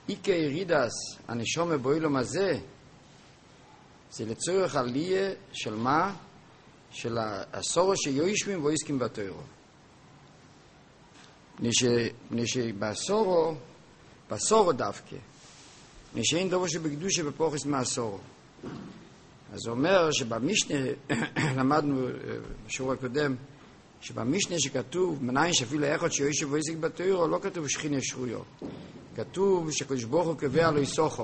איקה ירידס הנשום באילום הזה, זה לצורך עלייה של מה? של הסורו שיושבים ועוסקים בתורה. בסורו דווקא, שאין דבר שבקדושה בפוחס מהסורו. אז הוא אומר שבמשנה, למדנו בשיעור הקודם, שבמשנה שכתוב מניין שאפילו אחד שיושב ועוסק בתורה, לא כתוב שכינה שרויה. כתוב שקדוש ברוך הוא קובע לו יסוכו.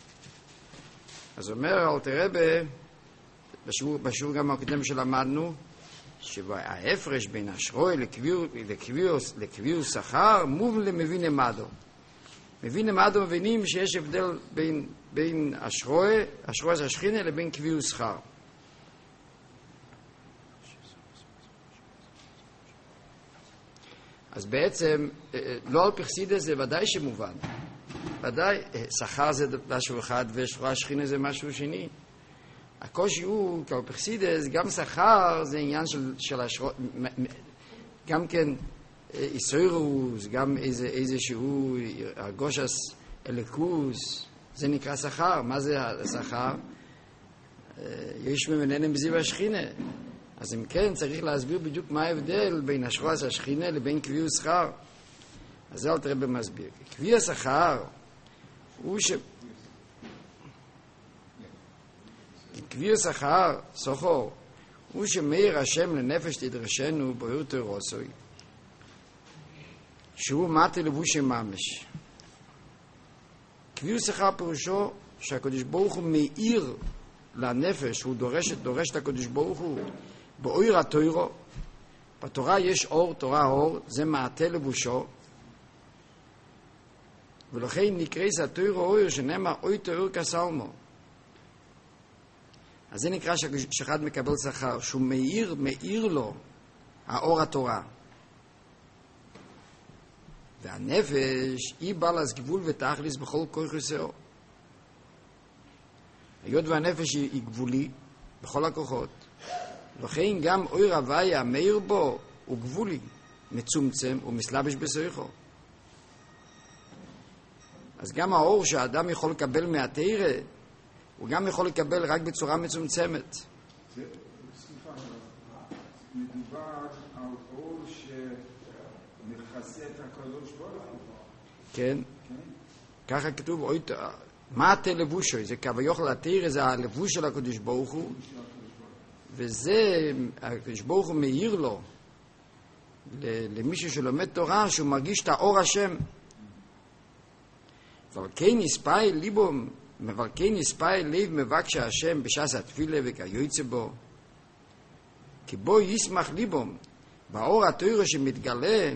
אז אומר אלתר רבי, בשיעור גם הקודם שלמדנו, שההפרש בין אשרוי לקביעו שכר מובן למבין למדו. מבין למדו מבינים שיש הבדל בין אשרוי זה השכינה, לבין קביעו שכר. אז בעצם, לא על פרסידס זה ודאי שמובן. ודאי, שכר זה משהו אחד והשכינה זה משהו שני. הקושי הוא, כעל פרסידס, גם שכר זה עניין של השרות, גם כן איסוירוס, גם איזשהו ארגושס אליקוס, זה נקרא שכר. מה זה השכר? יש ממנהם בזיו השכינה. אז אם כן, צריך להסביר בדיוק מה ההבדל בין השרוס השכינה לבין קביעו שכר. אז זה אלתר רבי מסביר. קביע שכר הוא קביע שכר, סוחור, הוא שמאיר השם לנפש תדרשנו באור תורוסוי, שהוא מטה לבושי ממש. קביע שכר פירושו שהקדוש ברוך הוא מאיר לנפש, הוא דורש את הקדוש ברוך הוא באור התוירו. בתורה יש אור, תורה אור, זה מעטה לבושו, ולכן נקרא התוירו אור שנאמר אוי תויר כסלמו. אז זה נקרא שאחד מקבל שכר, שהוא מאיר לו האור התורה. והנפש היא בעלת גבול ותכליס בכל כוח יסוד. היות והנפש היא גבולי בכל הכוחות, לכן גם אור הוויה מאיר בו הוא גבולי, מצומצם ומסלבש בסויכו. אז גם האור שהאדם יכול לקבל מהתורה, הוא גם יכול לקבל רק בצורה מצומצמת. סליחה, מדובר על אור שמכסה את הקדוש ברוך הוא. כן, ככה כתוב, מה התלבושו? זה כביכול התורה, זה הלבוש של הקדוש ברוך הוא, וזה, הקדוש ברוך הוא מאיר לו, למישהו שלומד תורה, שהוא מרגיש את האור השם. אבל כן יספאי ליבום, מברכן יספאי לב מבקש השם בשעת התפילה וכיוצא בו, כי בו ישמח ליבום, באור התורה שמתגלה,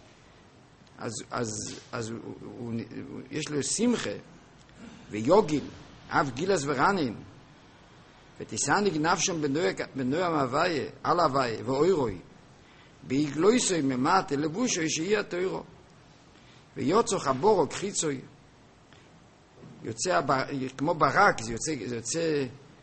אז יש לו שמחה ויוגיל, אף גילס ורנין, ותסעניק נפשם בנוי המהוויה, על הוויה ואוירוי, בהגלויסוי ממט לבושוי שהיא התורה, ויוצא חבורו קחיצוי, יוצא כמו ברק, זה יוצא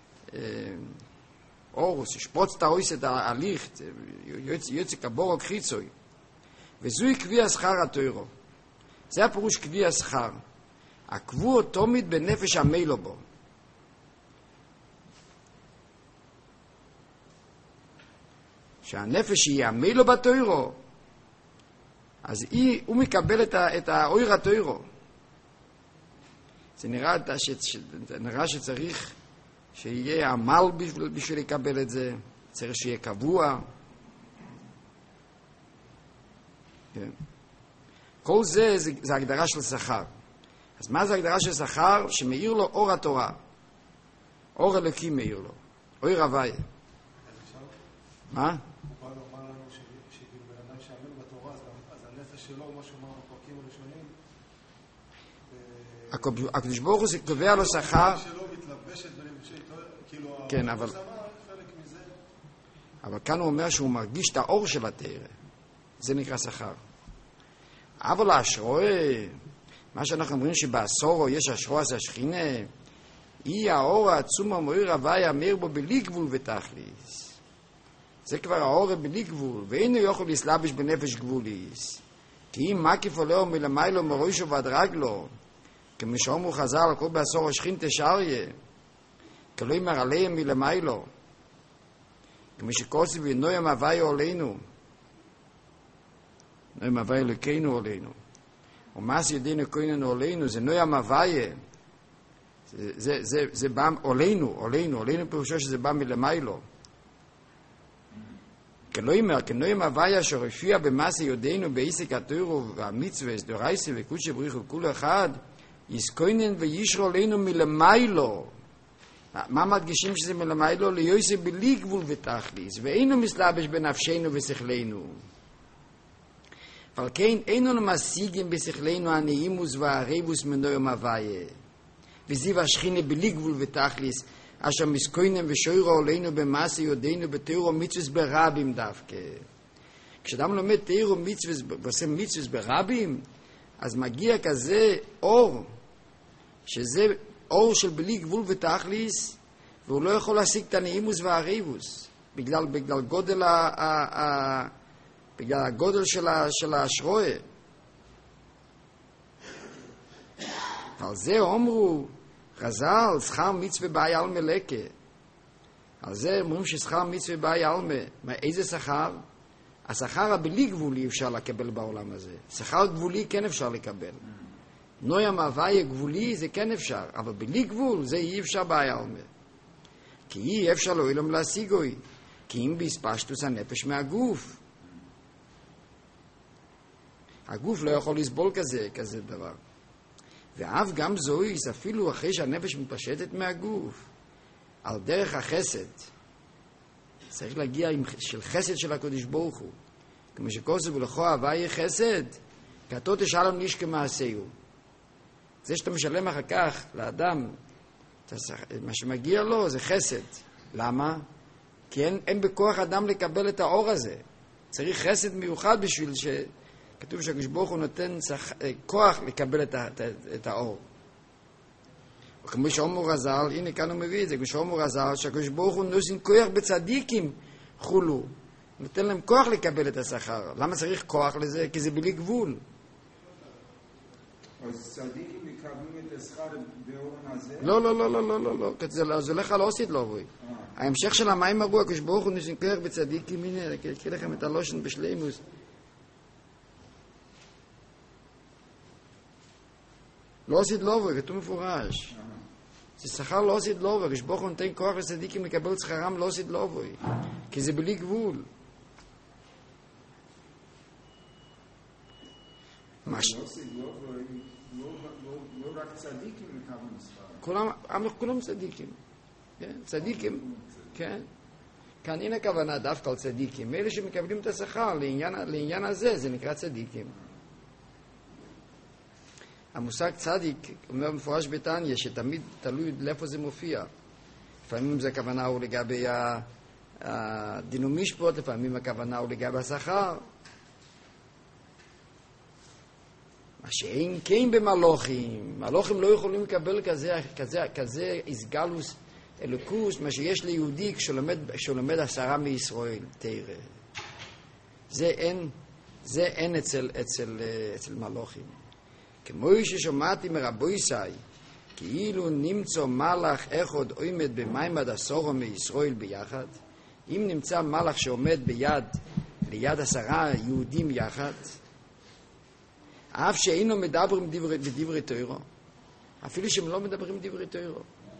אורוס, שפרוץ את האויס את הליכט, יוצא כבורוק חיצוי, וזוהי קביע שכר התוירו. זה הפירוש קביע שכר. הקבוע תומית בנפש המילו בו. שהנפש היא המילו בתוירו, אז הוא מקבל את האויר התוירו. זה נראה שצריך שיהיה עמל בשביל לקבל את זה, צריך שיהיה קבוע. כן. כל זה הגדרה של שכר. אז מה זה הגדרה של שכר? שמאיר לו אור התורה. אור אלוקים מאיר לו. אור הוויה. מה? הוא בא לנו שבן אדם שעמל בתורה, אז הנפש שלו, מה שאומר בפרקים הראשונים, הקדוש ברוך הוא קובע לו שכר. שלו מתלבשת בנפשי, כאילו, כן, אבל אבל כאן הוא אומר שהוא מרגיש את האור של התורה. זה נקרא שכר. אבל האשרוה, מה שאנחנו אומרים שבעשורו יש אשרוה זה השכינה, היא האור העצום המאיר הוויה מאיר בו בלי גבול ותכליס. זה כבר האור בלי גבול, ואינו יכול להסלבש בנפש גבוליס. כי אם מקיף עולהו מלמיילו מראשו ועד רגלו, כמו שאומרו חז"ל, כל בעשור השכינתה שאריה, כלומר עליהם מלמיילו, כמו שכוסף ונוים הוויה עלינו, נוים הוויה אלוקינו עלינו, ומעש ידינו כהננו עלינו, זה נוים הוויה, זה בא עלינו פירושו שזה בא מלמיילו. כנוים הוויה אשר הופיע במעשה יודענו בעסק התורה והמצווה דורייסה וקודשא בריך הוא כול אחד, יסכונן וישרו עלינו מלמיילו. מה מדגישים שזה מלמיילו? ליוסף בלי גבול ותכליס, ואינו מסלבש בנפשנו ושכלנו. אבל כן אינו משיגים בשכלנו הנעימוס והריבוס מנוים הוויה, וזיו השכינה בלי גבול ותכליס, אשר מסכונן ושוירו עלינו במעשה יודענו בתורה ומצווה ברבים דווקא. כשאדם לומד תורה ומצווה ועושה מצווה ברבים, אז מגיע כזה אור, שזה אור של בלי גבול ותכליס, והוא לא יכול להשיג את הנעימוס והריבוס, בגלל הגודל של השרועה. על זה אומרו חז"ל, שכר מצווה באי עלמא לקה. על זה אומרים ששכר מצווה באי עלמא. איזה שכר? השכר הבלי גבולי אפשר לקבל בעולם הזה. שכר גבולי כן אפשר לקבל. נוים הוויה גבולי זה כן אפשר, אבל בלי גבול זה אי אפשר באי עלמא. כי אי אפשר לעולם להשיגוי, כי אם בהספשטוס הנפש מהגוף. הגוף לא יכול לסבול כזה דבר. ואף גם זויס, אפילו אחרי שהנפש מתפשטת מהגוף, על דרך החסד, צריך להגיע של חסד של הקדוש ברוך הוא. כמו שכוסף ולכו הוויה חסד, כתות תשלם איש כמעשהו. זה שאתה משלם אחר כך לאדם, מה שמגיע לו זה חסד. למה? כי אין בכוח אדם לקבל את האור הזה. צריך חסד מיוחד בשביל כתוב שהקדוש ברוך הוא נותן כוח לקבל את האור. וכמו שאומרו רז"ל, הנה כאן הוא מביא את זה, כמו שאומרו רז"ל, שהקדוש ברוך הוא נותן כוח בצדיקים חולו. נותן להם כוח לקבל את השכר. למה צריך כוח לזה? כי זה בלי גבול. אז צדיקים מקבלים את השכר באורן הזה? לא. זה הולך על אוסית לא בוי. ההמשך של המים הרגוע, הקדוש ברוך הוא נותן כוח בצדיקים, הנה, אקריא לכם את הלושן בשלימוס. לא עשית לובוי, כתוב מפורש. זה שכר לא עשית לובוי, כשברוך הוא נותן כוח לצדיקים לקבל את שכרם לא עשית לובוי, כי זה בלי גבול. לא עשית לובוי, לא רק צדיקים מקבלים שכר. כולם צדיקים. צדיקים, כן. כאן אין הכוונה דווקא על צדיקים. אלה שמקבלים את השכר לעניין הזה, זה נקרא צדיקים. המושג צדיק אומר מפורש בתניא שתמיד תלוי לאיפה זה מופיע. לפעמים זה הכוונה הוא לגבי הדין ומשפט, לפעמים הכוונה הוא לגבי השכר. מה שאין כן במלוכים, מלוכים לא יכולים לקבל כזה איסגלוס אלוקוס, מה שיש ליהודי כשלומד 10 מישראל תורה. זה אין אצל מלוכים. כמו ששומעתי מרבויסאי, כאילו נמצא מלאך אחד עומד במעמד 10 מישראל ביחד, אם נמצא מלאך שעומד ליד 10 יהודים יחד, אף שאינו מדברים בדברי תורה, אפילו שהם לא מדברים דברי תורה.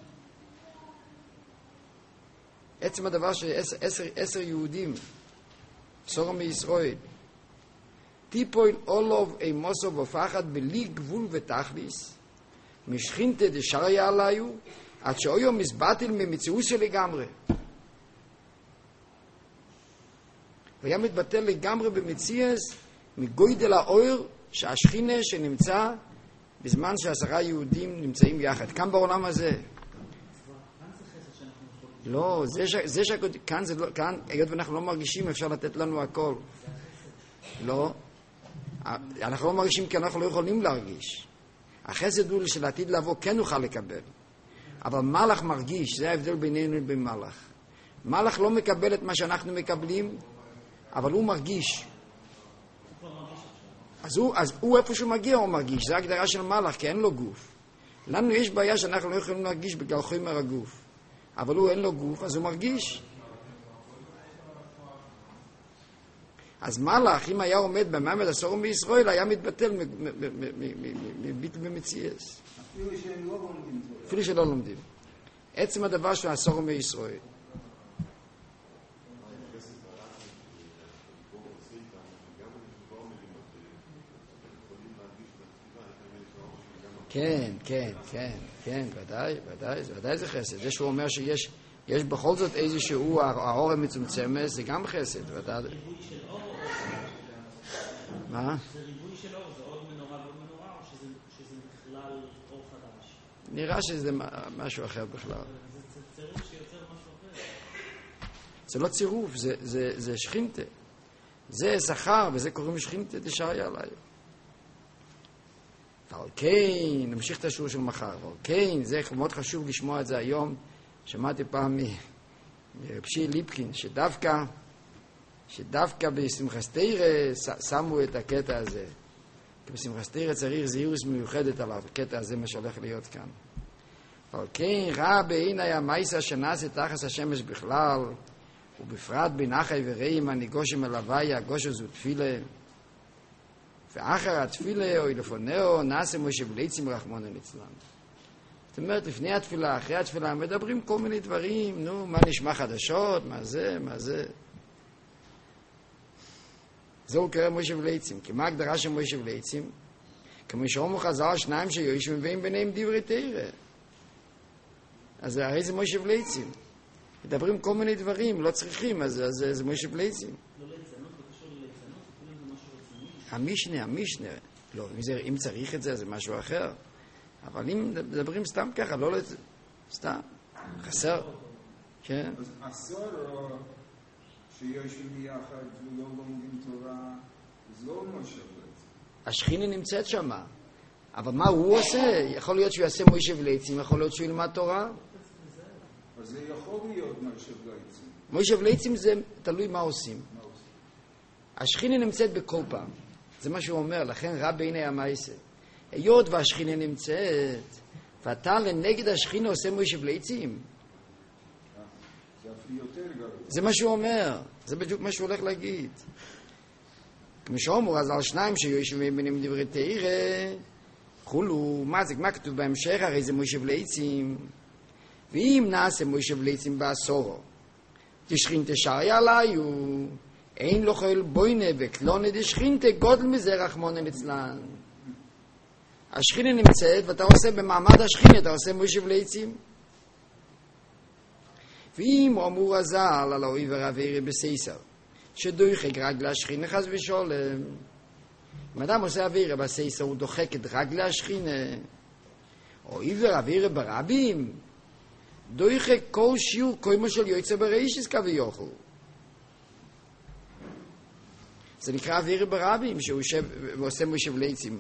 עצם הדבר ש10 יהודים, 10 מישראל, טיפויל אולוב אימוסו ופחד בלי גבול ותכליס, משכינתה דשריה עליו, עד שאויו מסבטל ממציאות לגמרי. והיה מתבטל לגמרי במציאות מגוידל האור שהשכינה שנמצא בזמן ש10 יהודים נמצאים יחד. כאן בעולם הזה. לא, כאן, היות ואנחנו לא מרגישים, אפשר לתת לנו הכל. לא. אנחנו לא מרגישים כי אנחנו לא יכולים להרגיש. החסד הוא שלעתיד לבוא כן נוכל לקבל. אבל מלאך מרגיש, זה ההבדל בינינו לבין מלאך. מלאך לא מקבל את מה שאנחנו מקבלים, אבל הוא מרגיש. אז הוא איפה שהוא מגיע הוא מרגיש. זה ההגדרה של מלאך, כי אין לו גוף. לנו יש בעיה שאנחנו לא יכולים להרגיש בגלל חומר הגוף. אבל הוא אין לו גוף, אז הוא מרגיש. אז מלאך, אם היה עומד במעמד הסורים בישראל, היה מתבטל מביטל במציאס. אפילו שלא לומדים. עצם הדבר של הסורים בישראל. כן, ודאי זה חסד. זה שהוא אומר שיש בכל זאת איזשהו האור המצומצמת, זה גם חסד, ודאי. מה? זה ריבוי של אור, זה עוד מנורה ועוד מנורה, או שזה בכלל אור חדש? נראה שזה משהו אחר בכלל. זה צירוף שיוצר משהו אחר. זה לא צירוף, זה שכינתה. זה זכר, וזה קוראים שכינתה דשאריה עליי. אבל כן, נמשיך את השיעור של מחר. אבל כן, זה מאוד חשוב לשמוע את זה היום. שמעתי פעם מרבשי ליפקין, שדווקא בשמחת תורה שמו את הקטע הזה. כי בשמחת תורה צריך זהירות מיוחדת על הקטע הזה, מה שהולך להיות כאן. אבל כן, רע בעיני המייסה שנעשה תחת השמש בכלל, ובפרט בין אחי ורעים, אני גושם אל הוויה, גושם זו תפילה. ואחר התפילה, או לפונהו, נעשה משה בליצים רחמונו ליצלן. זאת אומרת, לפני התפילה, אחרי התפילה, מדברים כל מיני דברים, נו, מה נשמע חדשות, מה זה. זהו קרא משה וליצים. כי מה ההגדרה של משה וליצים? כמו שאומר חז"ל, שניים שיושבים מביאים ביניהם דברי תורה. אז הרי זה משה וליצים. מדברים כל מיני דברים, לא צריכים, אז זה משה וליצים. לא ליצנות, לא קשור לליצנות, אפילו זה משהו רציני. המשנה. לא, אם צריך את זה, זה משהו אחר. אבל אם מדברים סתם ככה, לא סתם, חסר. כן. אז אסור שיושבים יחד ולא לומדים תורה, זה לא משה וליצים. השכינה נמצאת שם. אבל מה הוא עושה? יכול להיות שהוא יעשה משה וליצים, יכול להיות שהוא ילמד תורה. אז זה יכול להיות משה וליצים. משה וליצים זה תלוי מה עושים. השכינה נמצאת בכל פעם. זה מה שהוא אומר, לכן רע בעיני המייסה. היות והשכינה נמצאת, ואתה לנגד השכינה עושה משה וליצים. זה אפילו יותר גרוע. זה מה שהוא אומר. זה בדיוק מה שהוא הולך להגיד. כמו שאומר, אז על שניים שיושבים ביניהם דברי תורה, חולו, מה כתוב בהמשך? הרי זה משה וליצים. ואם נעשה משה וליצים בעשורו, תשכין תשאריה עליו, אין לו חייל בוינה וכלונה דשכין תגודל מזה רחמונה ליצלן. השכינה נמצאת, ואתה עושה במעמד השכינה, אתה עושה משה וליצים. ואם אמור הזל על האויבר העבירי בסייסר, שדוחק רגל השכינה חס ושולם. אם אדם עושה עבירה בסייסר, הוא דוחק את רגל השכינה. אויבר העבירי ברבים, דוחק כל שיעור קוימו של יועצה בראשיס כביכול. זה נקרא עבירה ברבים, שהוא יושב ועושה משה וליצים.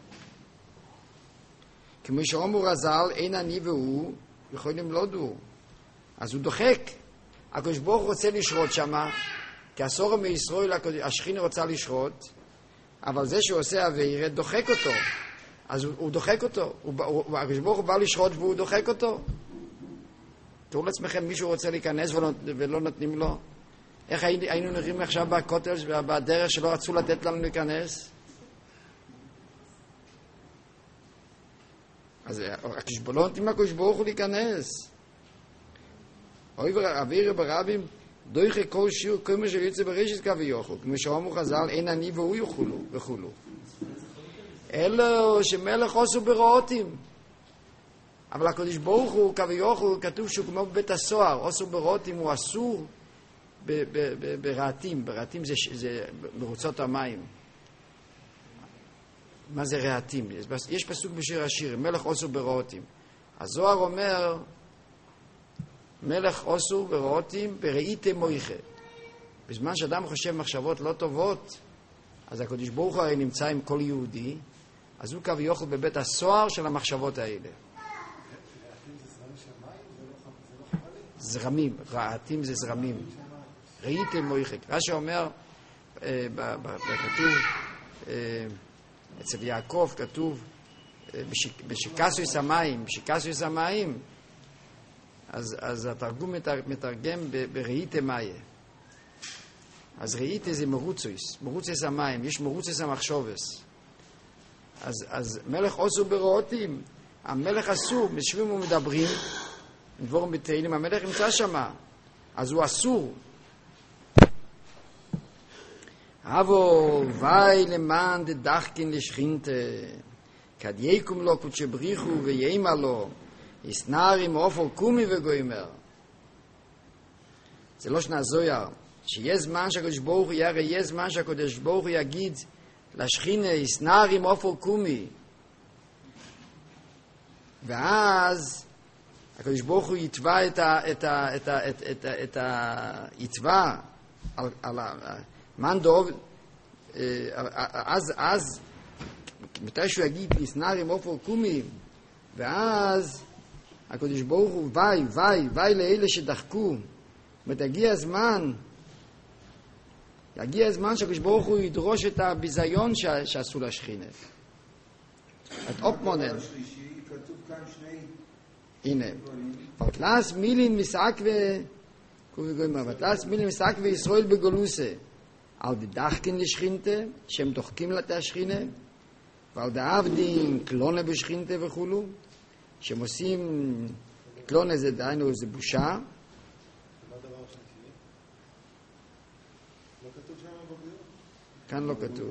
כמו שאומר הזל, אין אני והוא, יכולים לא דו. אז הוא דוחק. הקדוש ברוך הוא רוצה לשרות שם, כי הסורים מישראל, השכינה רוצה לשרות, אבל זה שהוא עושה עבירה, דוחק אותו. אז הוא דוחק אותו. הקדוש ברוך הוא בא לשרות והוא דוחק אותו. תראו לעצמכם, מישהו רוצה להיכנס ולא נותנים לו. איך היינו נראים עכשיו בכותל ובדרך שלא רצו לתת לנו להיכנס? אז לא נותנים לקדוש ברוך הוא להיכנס. אוויר ברבים, דויכה כל שיעור, כל מה שיוצא בראשיס כביכול, כמו שאומר חז"ל, אין אני והוא יאכלו וכולו. אלו שמלך עשו ברעותים. אבל הקדוש ברוך הוא כביכול, כתוב שהוא כמו בבית הסוהר, עשו ברעותים, הוא אסור ברעתים. ברעתים זה מרוצות המים. מה זה רעתים? יש פסוק בשיר השיר, מלך עשו ברעותים. הזוהר אומר, מלך עשו ברעותים בראיתם מויכה. בזמן שאדם חושב מחשבות לא טובות, אז הקדוש ברוך הוא הרי נמצא עם כל יהודי, אז הוא כביכול בבית הסוהר של המחשבות האלה. זרמים, רעתים זה זרמים. ראיתם מויכה. רש"י אומר, כתוב, אצל יעקב כתוב, בשיקסויס המים, אז התרגום מתרגם בראיתה מאיה. אז ראיתה זה מרוצויס המים, יש מרוצויס המחשובס. אז מלך אוסו ברעותים, המלך אסור, משווים ומדברים, דבורים בתהילים, המלך נמצא שמה, אז הוא אסור. אבו ואי למען דדחקין לשכינתה, כד יקום לו קודשי בריחו ויימה לו, יסנרים אופו קומי וגוימר. זה לא שנה זויר, שיהיה זמן שהקדוש ברוך הוא יהיה זמן שהקדוש ברוך הוא יגיד לשכינה, יסנרים אופו קומי. ואז הקדוש ברוך הוא יתבע יתבע על מן דוב, אז מתי שהוא יגיד יסנרים אופו קומי, ואז הקדוש ברוך הוא ואי לאלה שדחקו, ותגיע הזמן שהקדוש ברוך הוא ידרוש את הביזיון שעשו לשכינה. את אופמונן. כתוב כאן שני... הנה. ותלס מילין מסעק וישראל בגולוסה. על דחקין לשכינתה, שהם דוחקים לה את השכינה, ועל דעבדין קלונה בשכינתה וכולו, שהם עושים קלונה זה דיינו, זה בושה. מה הדבר השלישי? לא כתוב שם בבריאות? כאן לא כתוב.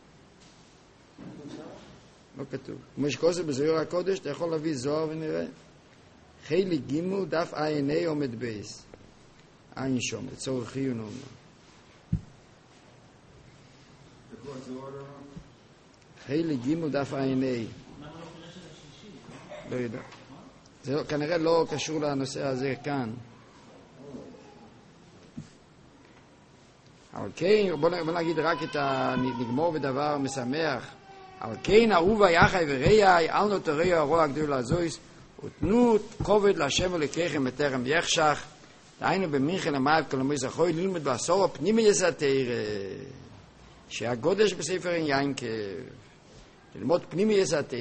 לא כתוב. כמו שכוסף בזוהיר הקודש, אתה יכול להביא זוהר ונראה. חילי גימו דף עיני עומד בייס. עין שום, לצורך חיון אומר. חילי גימו דף עיני. לא יודע. זה כנראה לא קשור לנושא הזה כאן. אבל כן, בוא נגיד רק נגמור בדבר משמח. אבל כן, אהובה יחי וראי, אל נותרי הרוע הגדול הזויס, ותנו כובד להשם ולקחם בטרם יחשך, דהיינו במינכן המייב כלומי זכוי, ללמד בעשור הפנימי יסתר, שהגודש בספר עניין ללמוד פנימי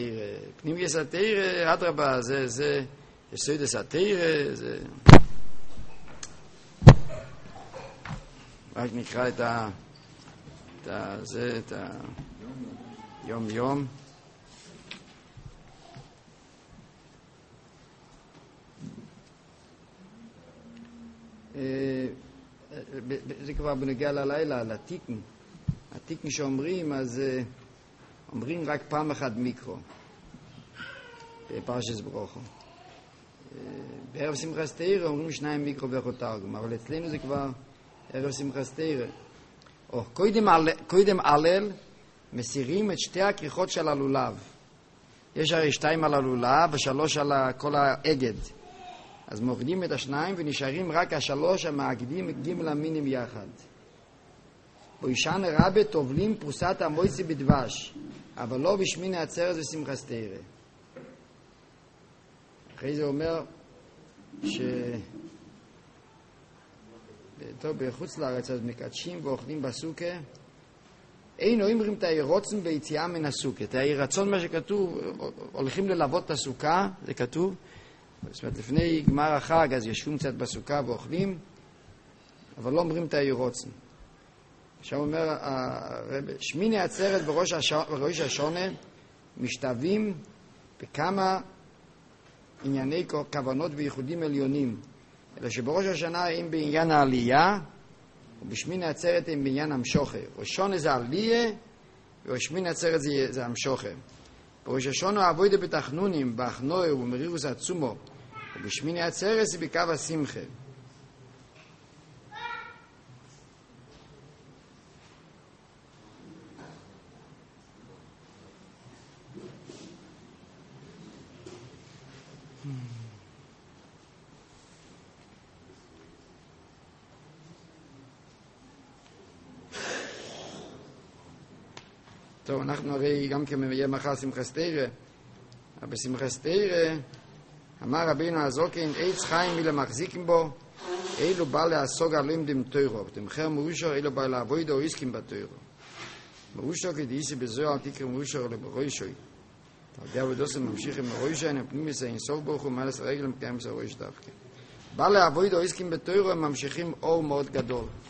יסתר, אדרבה, זה יסוד יסתר, זה... רק נקרא את יום. זה כבר בנגיע ללילה, לתיקן. התיקן שאומרים, אז אומרים רק פעם אחת מיקרו. בפרשת ברוכו. בערב שמחת תורה אומרים 2 מיקרו וחותרגום, אבל אצלנו זה כבר ערב שמחת תורה. או קודם הלל מסירים את 2 הכריכות של הלולב. יש הרי 2 על הלולב ו3 על כל האגד. אז מורידים את 2 ונשארים רק 3 המאגדים את ג' המינים יחד. באישן רבה טובלים פרוסת המויצי בדבש, אבל לא בשמיני עצרת ושמחת תורה. אחרי זה אומר טוב, בחוץ לארץ אז מקדשים ואוכלים בסוכה, אין אומרים את הירוצן ביציאה מן הסוכה. את הירצון, מה שכתוב, הולכים ללוות את הסוכה, זה כתוב. זאת אומרת, לפני גמר החג, אז ישבו קצת בסוכה ואוכלים, אבל לא אומרים את הירוצן. עכשיו אומר הרב, שמיני עצרת בראש השונה משתווים בכמה ענייני כוונות וייחודים עליונים. אלא שבראש השנה הם בעניין העלייה, ובשמיני עצרת הם בעניין המשוכה. ראש השונה זה עלייה, ובשמיני עצרת זה המשוכה. בראש השונה העבודה בתחנונים, בהכנוע ובמרירוס עצומו, ובשמיני עצרת זה בקו השמחה. טוב, אנחנו הרי גם כמהיה מחר שמחת תורה, אבל בשמחת תורה אמר רבינו הזוקין, עץ חיים מי למחזיקים בו, אילו בא לעסוק עליהם דם תוירו, ותמחר מרושו, אילו בא לעבוד או עסקים בתוירו. מרושו כדאיסי בזוהר תקרא מרושו לבראשוי. תרגיע ודוסם ממשיך עם הרוישן, הפנימי זה אינסוף ברוך הוא, מעלס הרגל מקיים זה הרויש דווקא. בעלי אבוידו עסקים בתוירו הם ממשיכים אור מאוד גדול.